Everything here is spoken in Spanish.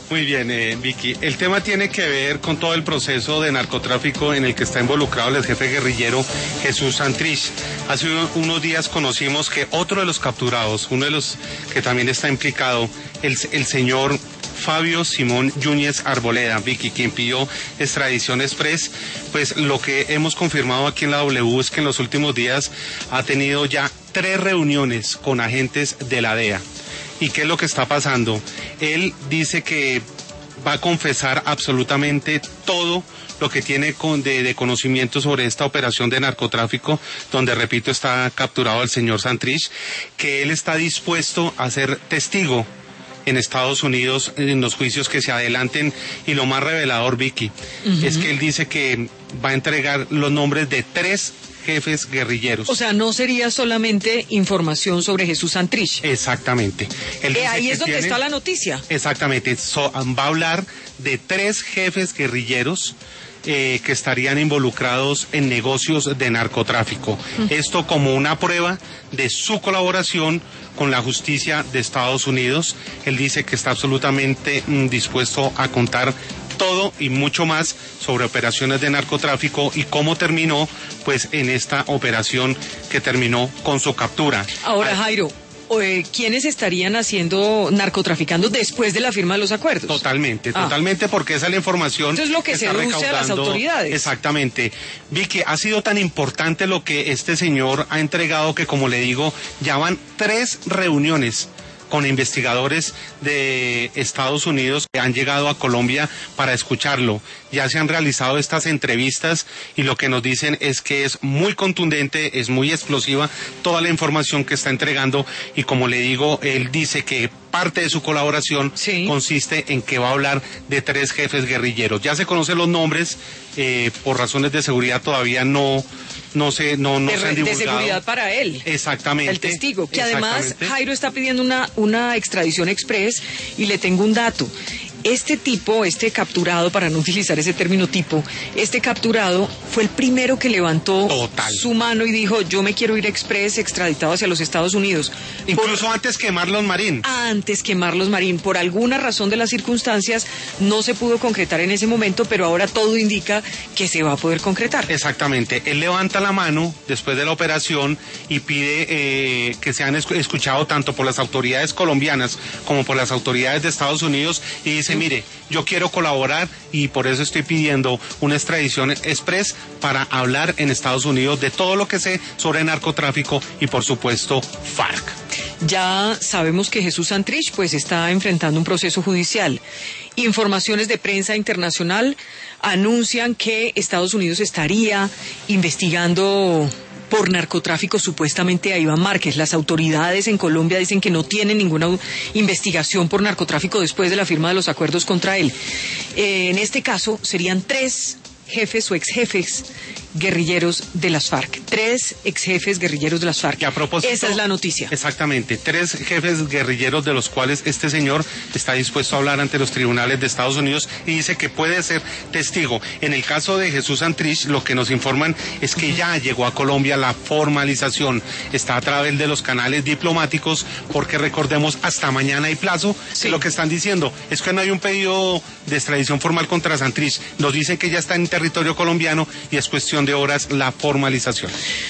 Muy bien, Vicky. El tema tiene que ver con todo el proceso de narcotráfico en el que está involucrado el jefe guerrillero Jesús Santrich. Hace unos días conocimos que otro de los capturados, uno de los que también está implicado, el señor Fabio Simón Yúñez Arboleda, Vicky, quien pidió extradición express, pues lo que hemos confirmado aquí en la W es que en los últimos días ha tenido ya 3 reuniones con agentes de la DEA. ¿Y qué es lo que está pasando? Él dice que va a confesar absolutamente todo lo que tiene de conocimiento sobre esta operación de narcotráfico, donde, repito, está capturado el señor Santrich, que él está dispuesto a ser testigo en Estados Unidos en los juicios que se adelanten, y lo más revelador, Vicky, es que él dice que va a entregar los nombres de 3 jefes guerrilleros. O sea, no sería solamente información sobre Jesús Santrich. Exactamente. Ahí es donde está la noticia. Exactamente. Va a hablar de 3 jefes guerrilleros que estarían involucrados en negocios de narcotráfico. Esto como una prueba de su colaboración con la justicia de Estados Unidos. Él dice que está absolutamente dispuesto a contar todo y mucho más sobre operaciones de narcotráfico y cómo terminó pues en esta operación que terminó con su captura. Ahora, Jairo, ¿quiénes estarían narcotraficando después de la firma de los acuerdos? Totalmente, porque esa es la información. Eso es lo que se deduce a las autoridades. Exactamente. Vicky, ha sido tan importante lo que este señor ha entregado que, como le digo, ya van 3 reuniones con investigadores de Estados Unidos que han llegado a Colombia para escucharlo. Ya se han realizado estas entrevistas y lo que nos dicen es que es muy contundente, es muy explosiva toda la información que está entregando, y como le digo, él dice que parte de su colaboración consiste en que va a hablar de 3 jefes guerrilleros. Ya se conocen los nombres, por razones de seguridad todavía no se han divulgado. De seguridad para él. Exactamente. El testigo, que además Jairo está pidiendo una extradición express, y le tengo un dato. Este capturado, para no utilizar ese término tipo, este capturado fue el primero que levantó su mano y dijo: yo me quiero ir express, extraditado hacia los Estados Unidos. Incluso antes que Marlon Marín. Antes que Marlon Marín. Por alguna razón de las circunstancias no se pudo concretar en ese momento, pero ahora todo indica que se va a poder concretar. Exactamente. Él levanta la mano después de la operación y pide que sean escuchados tanto por las autoridades colombianas como por las autoridades de Estados Unidos, y dice: mire, yo quiero colaborar y por eso estoy pidiendo una extradición express para hablar en Estados Unidos de todo lo que sé sobre narcotráfico y, por supuesto, FARC. Ya sabemos que Jesús Santrich pues está enfrentando un proceso judicial. Informaciones de prensa internacional anuncian que Estados Unidos estaría investigando por narcotráfico supuestamente a Iván Márquez. Las autoridades en Colombia dicen que no tienen ninguna investigación por narcotráfico después de la firma de los acuerdos contra él. En este caso serían 3 jefes o exjefes guerrilleros de las FARC. 3 exjefes guerrilleros de las FARC. A propósito, esa es la noticia. Exactamente, 3 jefes guerrilleros de los cuales este señor está dispuesto a hablar ante los tribunales de Estados Unidos y dice que puede ser testigo. En el caso de Jesús Santrich, lo que nos informan es que ya llegó a Colombia la formalización. Está a través de los canales diplomáticos, porque recordemos, hasta mañana hay plazo. Que lo que están diciendo es que no hay un pedido de extradición formal contra Santrich. Nos dicen que ya está en territorio colombiano y es cuestión de horas la formalización.